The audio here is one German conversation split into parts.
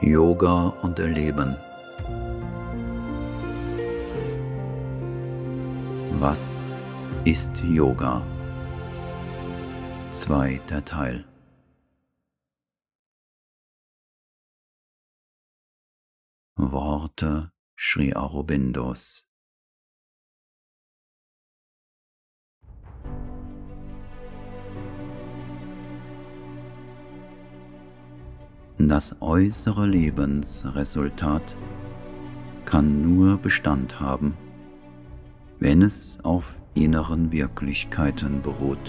Yoga und Erleben. Was ist Yoga? Zweiter Teil. Worte Sri Aurobindos. Das äußere Lebensresultat kann nur Bestand haben, wenn es auf inneren Wirklichkeiten beruht.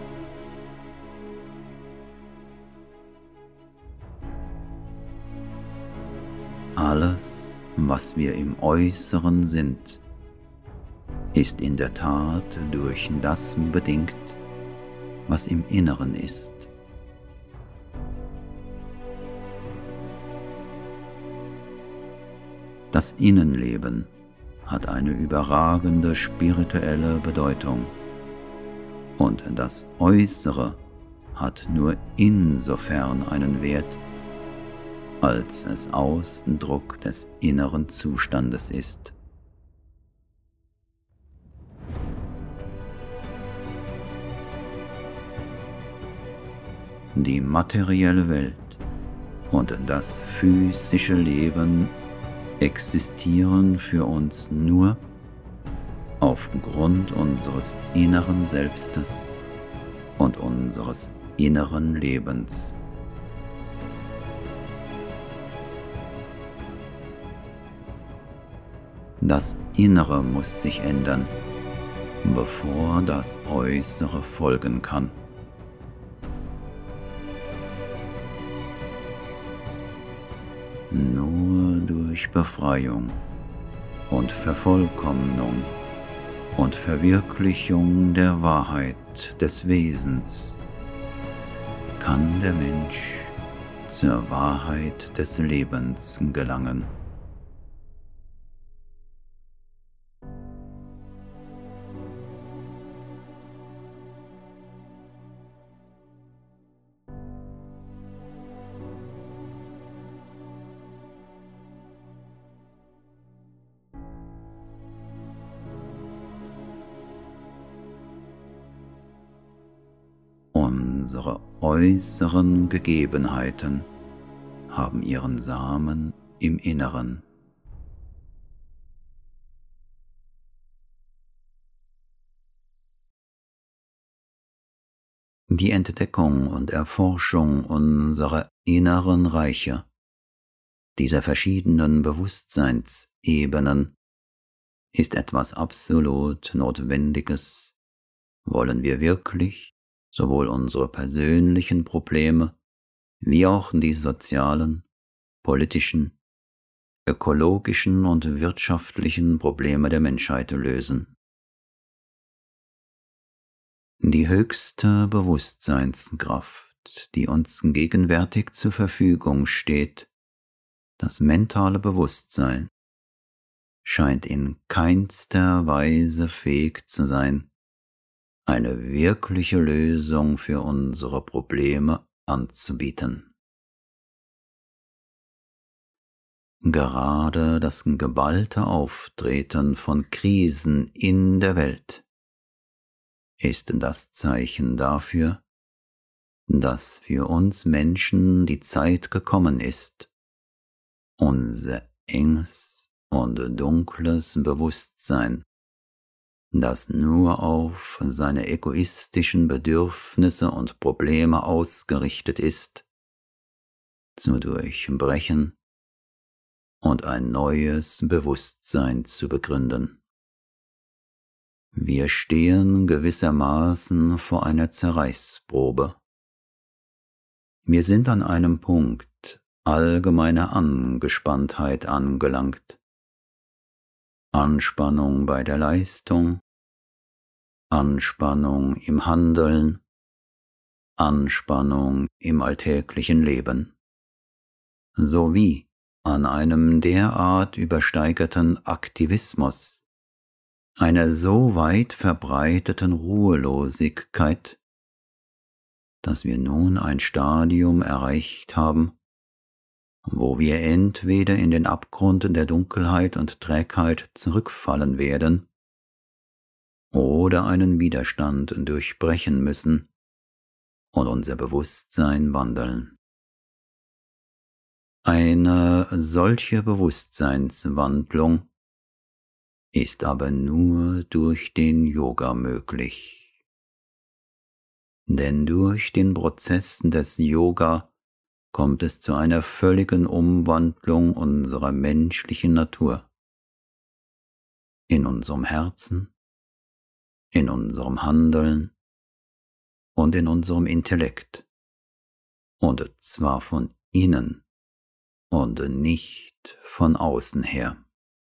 Alles, was wir im Äußeren sind, ist in der Tat durch das bedingt, was im Inneren ist. Das Innenleben hat eine überragende spirituelle Bedeutung und das Äußere hat nur insofern einen Wert, als es Ausdruck des inneren Zustandes ist. Die materielle Welt und das physische Leben existieren für uns nur aufgrund unseres inneren Selbstes und unseres inneren Lebens. Das Innere muss sich ändern, bevor das Äußere folgen kann. Nur durch Befreiung und Vervollkommnung und Verwirklichung der Wahrheit des Wesens kann der Mensch zur Wahrheit des Lebens gelangen. Unsere äußeren Gegebenheiten haben ihren Samen im Inneren. Die Entdeckung und Erforschung unserer inneren Reiche, dieser verschiedenen Bewusstseinsebenen, ist etwas absolut Notwendiges, wollen wir wirklich sowohl unsere persönlichen Probleme wie auch die sozialen, politischen, ökologischen und wirtschaftlichen Probleme der Menschheit lösen. Die höchste Bewusstseinskraft, die uns gegenwärtig zur Verfügung steht, das mentale Bewusstsein, scheint in keinster Weise fähig zu sein, eine wirkliche Lösung für unsere Probleme anzubieten. Gerade das geballte Auftreten von Krisen in der Welt ist das Zeichen dafür, dass für uns Menschen die Zeit gekommen ist, unser enges und dunkles Bewusstsein, das nur auf seine egoistischen Bedürfnisse und Probleme ausgerichtet ist, zu durchbrechen und ein neues Bewusstsein zu begründen. Wir stehen gewissermaßen vor einer Zerreißprobe. Wir sind an einem Punkt allgemeiner Angespanntheit angelangt. Anspannung bei der Leistung, Anspannung im Handeln, Anspannung im alltäglichen Leben, sowie an einem derart übersteigerten Aktivismus, einer so weit verbreiteten Ruhelosigkeit, dass wir nun ein Stadium erreicht haben, wo wir entweder in den Abgrund der Dunkelheit und Trägheit zurückfallen werden oder einen Widerstand durchbrechen müssen und unser Bewusstsein wandeln. Eine solche Bewusstseinswandlung ist aber nur durch den Yoga möglich. Denn durch den Prozess des Yoga kommt es zu einer völligen Umwandlung unserer menschlichen Natur. In unserem Herzen, in unserem Handeln und in unserem Intellekt. Und zwar von innen und nicht von außen her.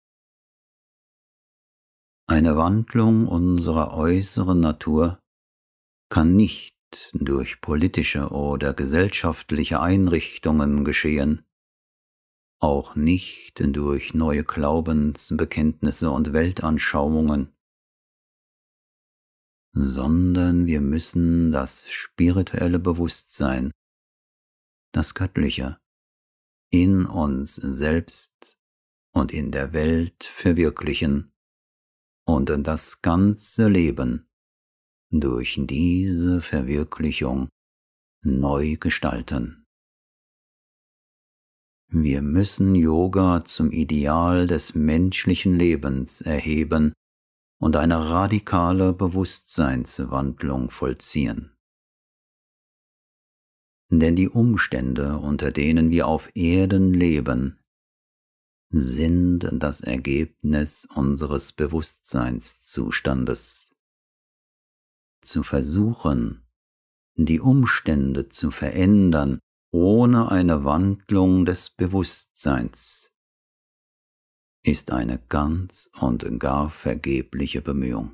Eine Wandlung unserer äußeren Natur kann nicht durch politische oder gesellschaftliche Einrichtungen geschehen, auch nicht durch neue Glaubensbekenntnisse und Weltanschauungen, sondern wir müssen das spirituelle Bewusstsein, das Göttliche, in uns selbst und in der Welt verwirklichen und das ganze Leben durch diese Verwirklichung neu gestalten. Wir müssen Yoga zum Ideal des menschlichen Lebens erheben und eine radikale Bewusstseinswandlung vollziehen. Denn die Umstände, unter denen wir auf Erden leben, sind das Ergebnis unseres Bewusstseinszustandes. Zu versuchen, die Umstände zu verändern ohne eine Wandlung des Bewusstseins, ist eine ganz und gar vergebliche Bemühung.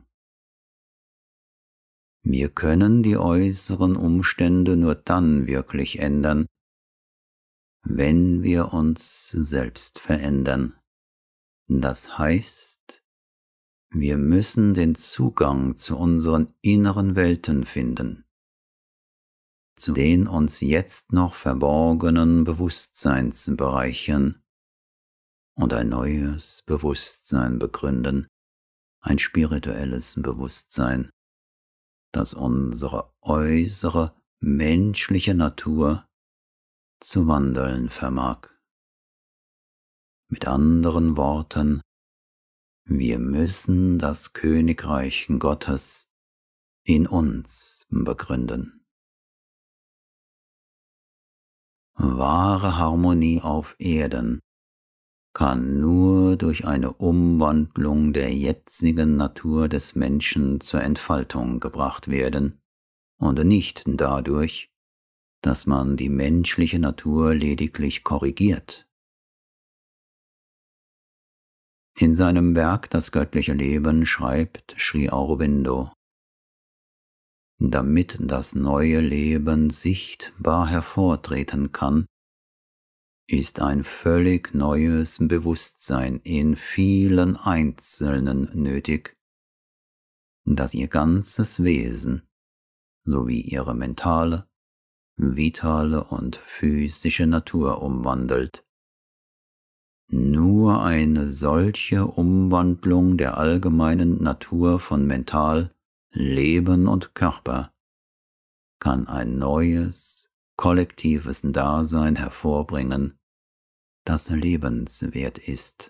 Wir können die äußeren Umstände nur dann wirklich ändern, wenn wir uns selbst verändern. Das heißt, wir müssen den Zugang zu unseren inneren Welten finden, zu den uns jetzt noch verborgenen Bewusstseinsbereichen und ein neues Bewusstsein begründen, ein spirituelles Bewusstsein, das unsere äußere menschliche Natur zu wandeln vermag. Mit anderen Worten, wir müssen das Königreich Gottes in uns begründen. Wahre Harmonie auf Erden kann nur durch eine Umwandlung der jetzigen Natur des Menschen zur Entfaltung gebracht werden und nicht dadurch, dass man die menschliche Natur lediglich korrigiert. In seinem Werk Das göttliche Leben schreibt Sri Aurobindo: Damit das neue Leben sichtbar hervortreten kann, ist ein völlig neues Bewusstsein in vielen Einzelnen nötig, das ihr ganzes Wesen sowie ihre mentale, vitale und physische Natur umwandelt. Nur eine solche Umwandlung der allgemeinen Natur von Mental, Leben und Körper kann ein neues, kollektives Dasein hervorbringen, das lebenswert ist.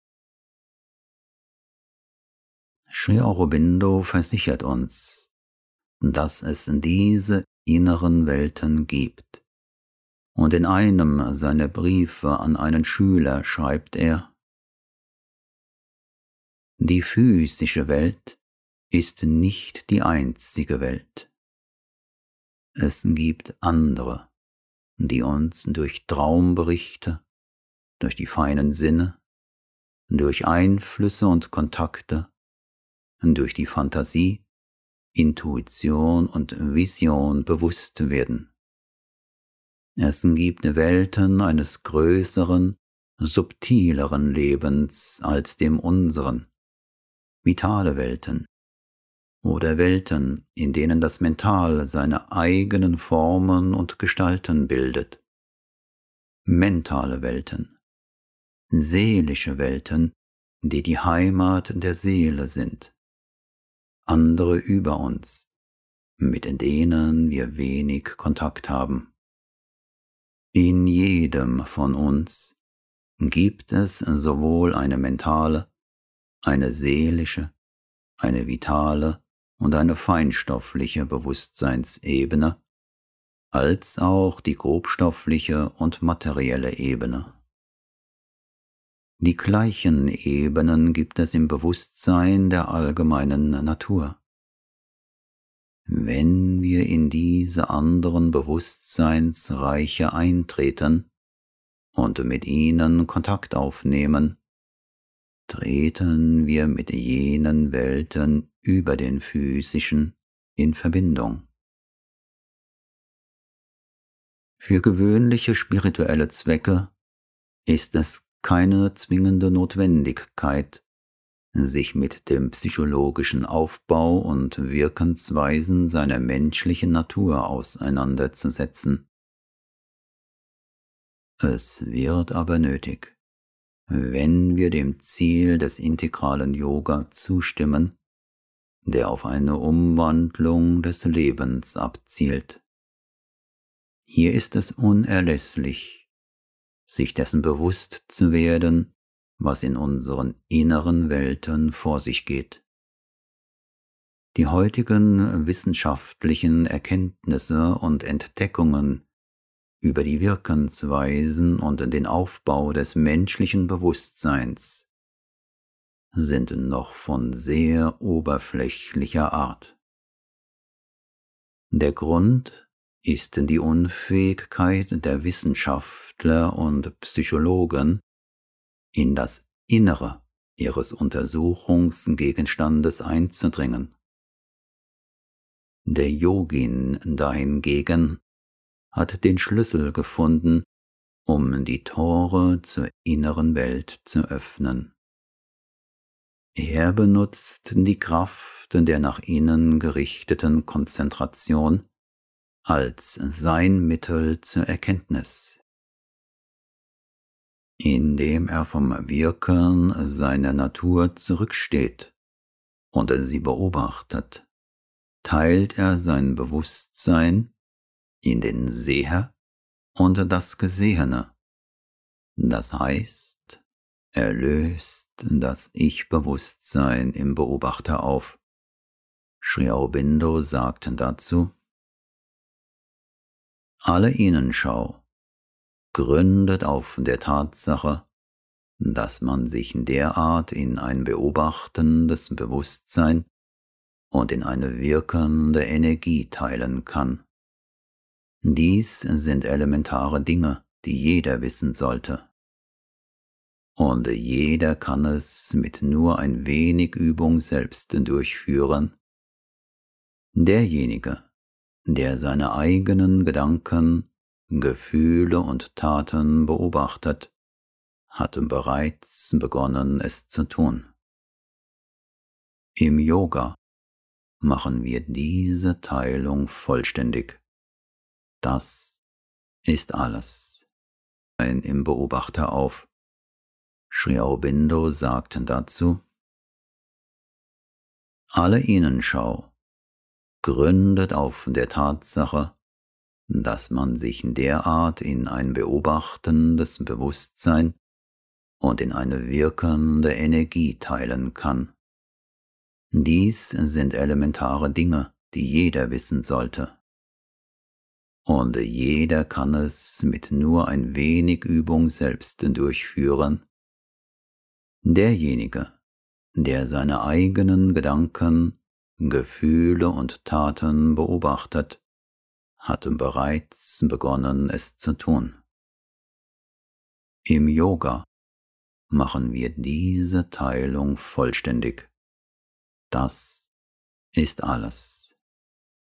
Sri Aurobindo versichert uns, dass es diese inneren Welten gibt, und in einem seiner Briefe an einen Schüler schreibt er: Die physische Welt ist nicht die einzige Welt. Es gibt andere, die uns durch Traumberichte, durch die feinen Sinne, durch Einflüsse und Kontakte, durch die Fantasie, Intuition und Vision bewusst werden. Es gibt Welten eines größeren, subtileren Lebens als dem unseren, vitale Welten oder Welten, in denen das Mental seine eigenen Formen und Gestalten bildet. mentale Welten, seelische Welten, die die Heimat der Seele sind, andere über uns, mit denen wir wenig Kontakt haben. In jedem von uns gibt es sowohl eine mentale, eine seelische, eine vitale und eine feinstoffliche Bewusstseinsebene, als auch die grobstoffliche und materielle Ebene. Die gleichen Ebenen gibt es im Bewusstsein der allgemeinen Natur. Wenn wir in diese anderen Bewusstseinsreiche eintreten und mit ihnen Kontakt aufnehmen, treten wir mit jenen Welten über den physischen in Verbindung. Für gewöhnliche spirituelle Zwecke ist es keine zwingende Notwendigkeit, sich mit dem psychologischen Aufbau und Wirkensweisen seiner menschlichen Natur auseinanderzusetzen. Es wird aber nötig, wenn wir dem Ziel des integralen Yoga zustimmen, der auf eine Umwandlung des Lebens abzielt. Hier ist es unerlässlich, sich dessen bewusst zu werden, was in unseren inneren Welten vor sich geht. Die heutigen wissenschaftlichen Erkenntnisse und Entdeckungen über die Wirkensweisen und den Aufbau des menschlichen Bewusstseins sind noch von sehr oberflächlicher Art. Der Grund ist die Unfähigkeit der Wissenschaftler und Psychologen, in das Innere ihres Untersuchungsgegenstandes einzudringen. Der Yogin dahingegen hat den Schlüssel gefunden, um die Tore zur inneren Welt zu öffnen. Er benutzt die Kraft der nach innen gerichteten Konzentration als sein Mittel zur Erkenntnis. Indem er vom Wirken seiner Natur zurücksteht und sie beobachtet, teilt er sein Bewusstsein in den Seher und das Gesehene. Das heißt, er löst das Ich-Bewusstsein im Beobachter auf. Sri Aurobindo sagt dazu: Alle Innenschau gründet auf der Tatsache, dass man sich derart in ein beobachtendes Bewusstsein und in eine wirkende Energie teilen kann. Dies sind elementare Dinge, die jeder wissen sollte. Und jeder kann es mit nur ein wenig Übung selbst durchführen. Derjenige, der seine eigenen Gedanken, Gefühle und Taten beobachtet, hat bereits begonnen, es zu tun. Im Yoga machen wir diese Teilung vollständig. Das ist alles. Im Beobachter auf. Sri Aurobindo sagt dazu: Alle Innenschau gründet auf der Tatsache, dass man sich derart in ein beobachtendes Bewusstsein und in eine wirkende Energie teilen kann. Dies sind elementare Dinge, die jeder wissen sollte. Und jeder kann es mit nur ein wenig Übung selbst durchführen. Derjenige, der seine eigenen Gedanken, Gefühle und Taten beobachtet, hat bereits begonnen, es zu tun. Im Yoga machen wir diese Teilung vollständig. Das ist alles.